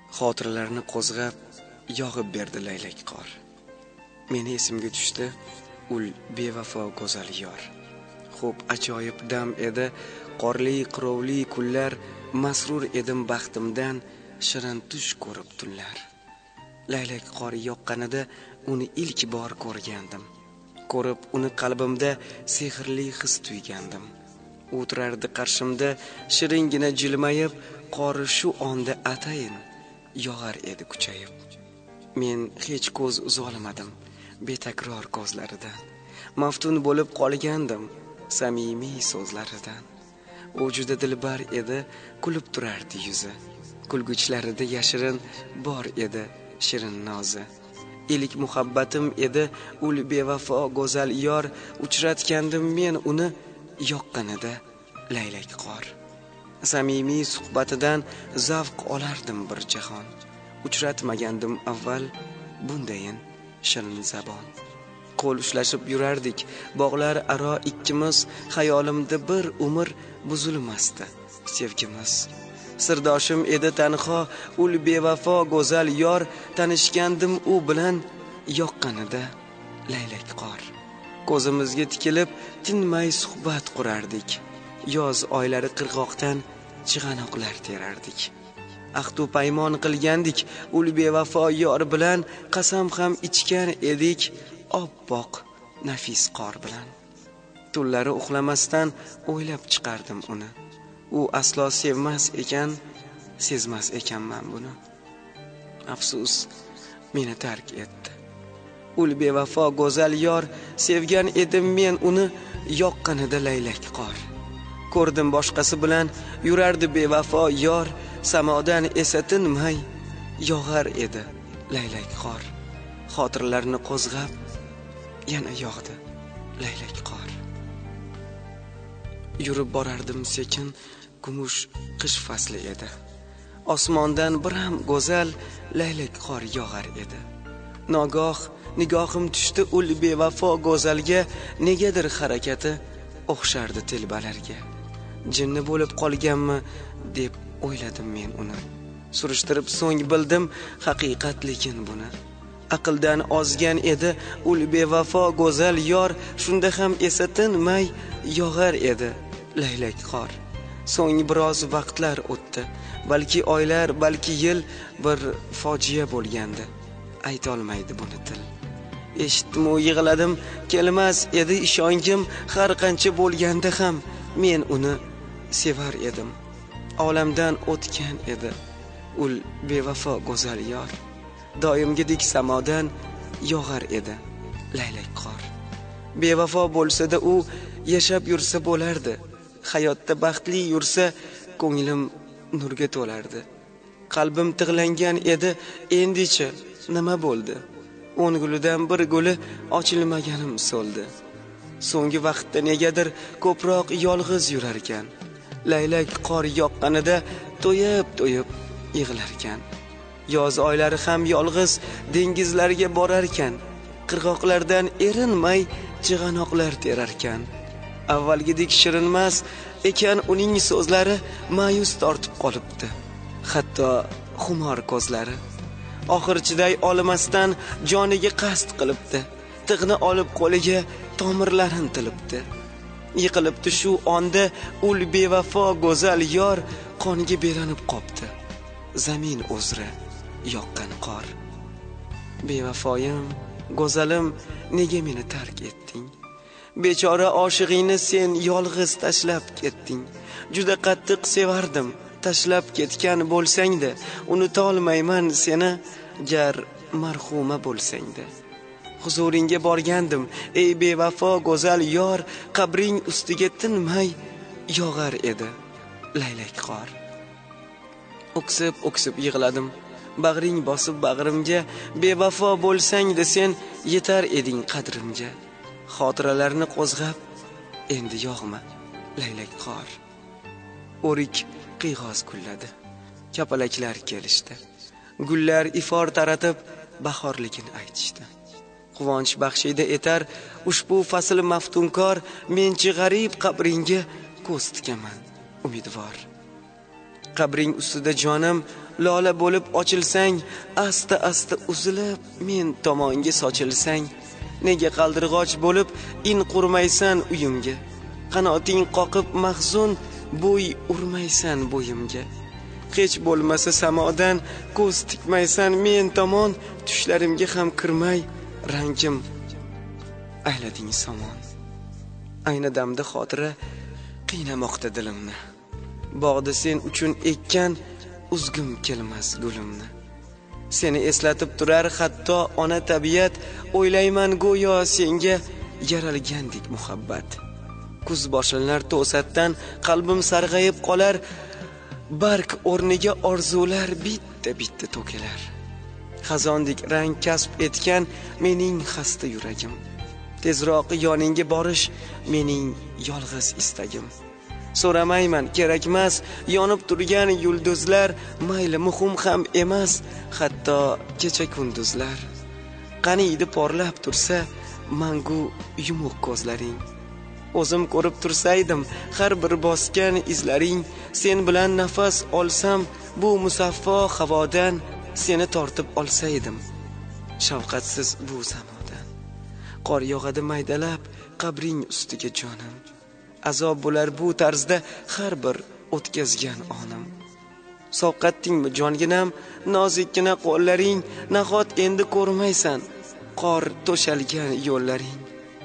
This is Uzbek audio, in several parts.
Xotiralarni qo'zg'ab yog'ib berdi laylak qor. Meni esimga tushdi ul bevafo go'zal yor. Xo'p, ajoyib dam edi, qorli qirovli kunlar, masrur edim baxtimdan, shirin tush ko'rib tunlar. Laylak qor yoqqanida uni ilk bor ko'rgandim. Ko'rib uni qalbimda sehrli his tuygandim. U turardi qarshimda shiringina jilmayib, qori shu onda atayin yog'ar edi kuchayib. Men hech ko'z uzolmadim betakror ko'zlaridan. Maftun bo'lib qolgandim samimiy so'zlaridan. U juda dilbar edi, kulib turardi yuzi. Kulguchlarida yashirin bor edi shirin nozi. Ilk muhabbatim edi ul bevafo go'zal yor. Uchratgandim men uni yoqqanida laylak qor. Samimiy suhbatidan zavq olardim bir jahon. Uchratmagandim avval bundayin shirin zabon. Qo'l ushlashib yurardik bog'lar aro ikkimiz, xayolimda bir umr buzilmasdi sevgimiz. Sirdoshim edi tanho ul bevafo go'zal yor. Tanishgandim u bilan yoqqanida laylak qor. Ko'zimizga tikilib tinmay suhbat qurardik. Yoz oylari qirg'oqdan chig'anoqlar terardik. Ahdu paymon qilgandik ul bevafo yor bilan. Qasam ham ichgan edik oppoq nafis qor bilan. Tunlari uxlamasdan o'ylab chiqardim uni. U aslo sevmas ekan, sezmas ekanman buni. Afsus, meni tark etdi ul bevafo go'zal yor. Sevgan edim men uni yoqqanida laylak qor. Ko'rdim boshqasi bilan yurardi bevafo yor. Samodan esa tinmay yog'ar edi laylak qor. Xotirlarni qo'zg'ab yana yog'di laylak qor. Yurib borardim sekin, kumush qish fasli edi. Osmondan biram go'zal laylak qor yog'ar edi. Nogoh nigohim tushdi ul bevafo go'zalga. Negadir harakati o'xshardi telbalarga. Jinni bo'lib qolganmi deb o'yladim men uni. Surishtirib so'ng bildim haqiqat lekin buni. Aqldan ozgan edi ul bevafo go'zal yor. Shunda ham esa tinmay yog'ar edi laylak qor. So'ng biroz vaqtlar o'tdi, balki oylar, balki yil. Bir fojia bo'lgandi, aytolmaydi buni til. Eshitdim u yig'ladim, kelmas edi ishongim. Har qancha bo'lganda ham men uni sevar edim. Olamdan o'tgan edi ul bevafo go'zal yor. Doimgidek samodan yog'ar edi laylak qor. Bevafo bo'lsa-da u yashab yursa bo'lardi. Hayotda baxtli yursa ko'nglim nurga to'lardi. Qalbim tig'langan edi, endichi nima bo'ldi? 10 gulidan bir guli ochilmaganim so'ldi. So'nggi vaqtda negadir ko'proq yolg'iz yurar ekan. Laylak qor yoqqanida to'yib yig'larkan. Yoz oylari ham yolg'iz dengizlarga borarkan. Qirg'oqlardan erinmay chig'anoqlar terarkan. Avvalgidek shirinmas ekan uning so'zlari, ma'yus tortib qolibdi hatto xumor ko'zlari. Oxirchiday olmasdan joniga qasd qilibdi. Tig'ni olib qo'liga tomirlarini tilibdi. Yiqilibdi shu onda ul bevafo go'zal yor. Qonga belanib qopti zamin o'zra yoqqan qor. Bevafoyim, go'zalim, nega meni tark etding? Bechora oshiqingni sen yolg'iz tashlab ketding. Juda qattiq sevardim, tashlab ketgan bo'lsang-da. Unuta olmayman seni, gar marhuma bo'lsang-da. Huzuringga borgandim, ey bevafo go'zal yor. Qabring ustiga tinmay yog'ar edi laylak qor. O'ksib yig'ladim, bag'ring bosib bag'rimga. Bevafo bo'lsang-da sen yetar eding qadrimga. Xotiralarni qo'zg'ab endi yog'ma laylak qor. O'rik qiyg'oz gulladi, kapalaklar kelishdi. Gullar ifor taratib bahorligini aytishdi. Quvonch baxshida etar ushbu fasl maftunkor. Menchi g'arib qabringga ko'z tikaman umidvor. Qabring ustida jonim lola bo'lib ochilsang, asta asta uzilib men tomonga sochilsang, nega qaldirg'och bo'lib in qurmaysan uyimga, qanoting qoqib mahzun bo'y urmaysan bo'yimga, hech bo'lmasa samodan ko'z tikmaysan men tomon, tushlarimga ham kirmay rangim aylading somon. Ayni damda xotira qiynamoqda dilimni, bog'da sen uchun ekkan uzgim kelmas gulimni. Seni eslatib turar hatto ona tabiat, o'ylayman go'yo senga yaralgandek muhabbat. Kuz boshlanar to'satdan qalbim sarg'ayib qolar, bark o'rniga orzular bitta to'kilar. Xazondek rang kasb etgan mening xasta yuragim, tezroq yoningga borish mening yolg'iz istagim. So'ramayman, kerakmas yonib turgan yulduzlar, mayli muhim ham emas hatto kecha kunduzlar. Qaniydi porlab tursa mangu yumuq ko'zlaring, o'zim ko'rib tursaydim har bir bosgan izlaring. Sen bilan nafas olsam bu musaffo havodan, seni tortib olsaydim shafqatsiz bu zamodan. Qor yog'adi maydalab qabring ustiga jonim, azob bo'lar bu tarzda har bir o'tkazgan onim. Sovqatdingmi jonginam nozikkina qo'llaring, nahot endi ko'rmaysan qor to'shalgan yo'llaring.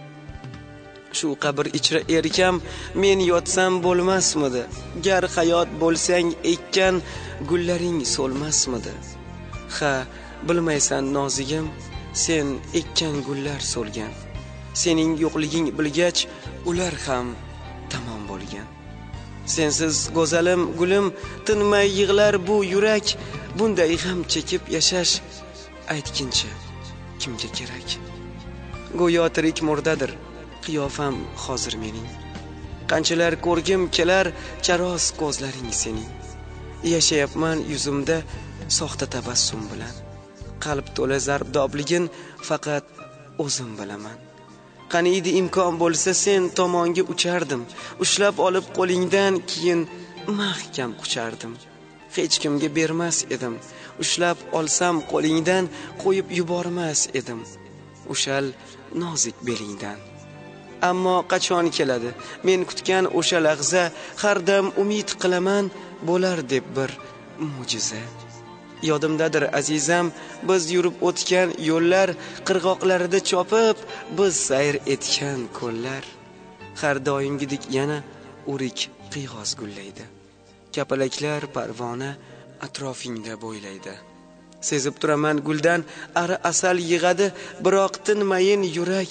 Shu qabr ichra erkam men yotsam bo'lmasmidi, gar hayot bo'lsang ekkan gullaring so'lmasmidi. Ha, bilmaysan nozigim, sen ekkan gullar so'lgan, sening yo'qliging bilgach ular ham tamom bo'lgan. Sensiz go'zalim gulim tinmay yig'lar bu yurak, bunday g'am chekib yashash aytkincha kimga kerak. Go'yo tirik murdadir qiyofam hozir mening, qanchalar ko'rgim kelar charos ko'zlaring sening. Yashayapman yuzimda soxta tabassum bilan, qalb to'la zarbdobligin faqat o'zim bilaman. Qaniydi imkon bo'lsa sen tomonga uchardim, ushlab olib qo'lingdan keyin mahkam quchardim. Hech kimga bermas edim, ushlab olsam qo'lingdan qo'yib yubormas edim o'shal nozik belingdan. Ammo qachon keladi men kutgan o'sha lahza, har dam umid qilaman bo'lar deb bir mo'jiza. Yodimdadir azizam biz yurib o'tgan yo'llar, qirg'oqlarida chopib biz sayr etgan ko'llar. Har doimgidek yana o'rik qiyg'os gullaydi, kapalaklar parvona atrofingda bo'ylaydi. Sezib turaman guldan ari asal yig'adi, biroq tinmayin yurak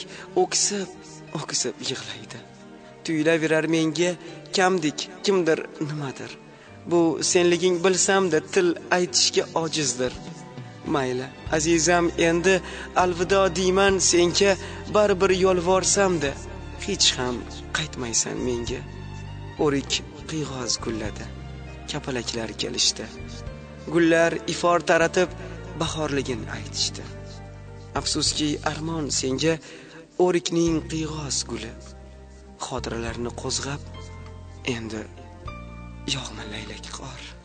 o'ksib yig'laydi. Tuyulaverar menga kamdik kimdir nimadir, bu senliging bilsam-da til aytishga ojizdir. Mayli azizam endi alvido deyman senga, baribir yolvorsam-da hech ham qaytmaysan menga. O'rik qiyg'os gulladi, kapalaklar kelishdi, gullar ifor taratib bahorligin aytishdi. Afsuski armon senga o'rikning qiyg'os guli, xotiralarni qo'zg'ab endi yog'ma laylak qor.